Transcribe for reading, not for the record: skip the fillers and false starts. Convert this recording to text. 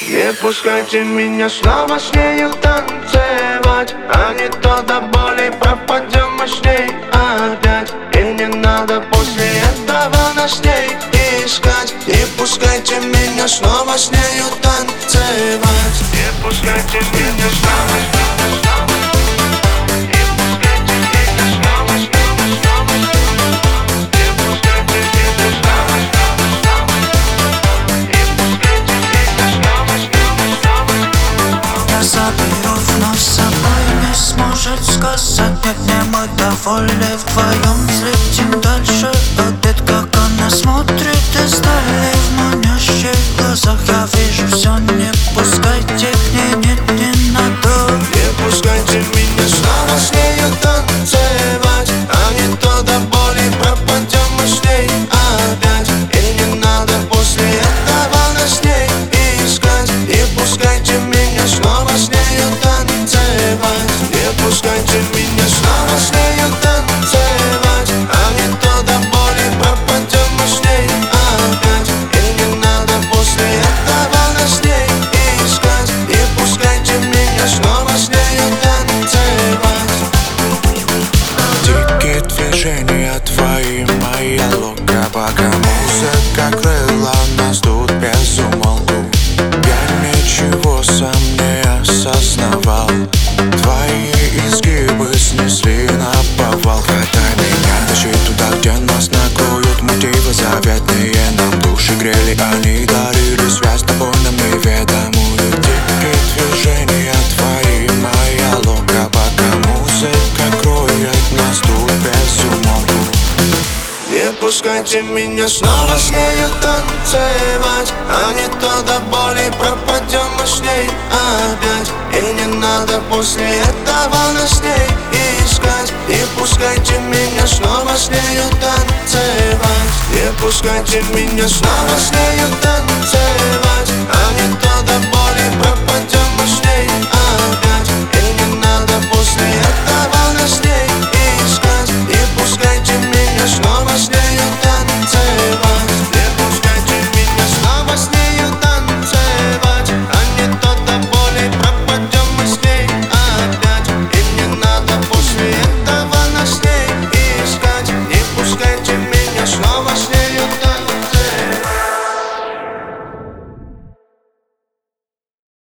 Не пускайте меня снова с нею танцевать, а не то до боли пропадем мы с ней опять. И не надо после этого нас с ней искать. Не пускайте меня снова с нею танцевать. Не пускайте меня снова, снова, снова. Не пускайте меня снова, снова, снова. Не пускайте меня снова, снова, снова. Не пускайте меня снова, снова, снова. Я заберу вновь с собой, не сможет сказать нет, не мы довольны вдвоем. Взлетим дальше, обед, как она смотрит издали. В манящих глазах я вижу все, не пускайте к ней, нет, не надо. Не пускайте меня снова с нею танцевать, а не то до боли пропадем мы с ней опять. И не надо после этого нас с ней искать. Не пускайте меня снова с нею танцевать. Не пускайте меня снова с нею танцевать, а не то до боли пропадем мы с ней опять. И не надо после этого нас с ней искать. Не пускайте меня снова с нею танцевать. Дикие движения твои, моя лока, пока музыка крыла нас тут без умолку. Я ничего сам не осознавал, твои изгибы снесли наповал. Хватай меня, тащи туда, где нас накроют мотивы заветные. Нам души грели, они дарили связь с тобой нам неведомую. Дикие движения твои, моя лока, пока музыка кроет нас тут без умолку. Не пускайте меня снова с нею танцевать, а не то до боли пропадем мы с ней опять. И не надо после этого нас с ней искать. Не пускайте меня снова с нею танцевать. Не пускайте меня снова с нею танцевать, а не то до боли пропадем мы с ней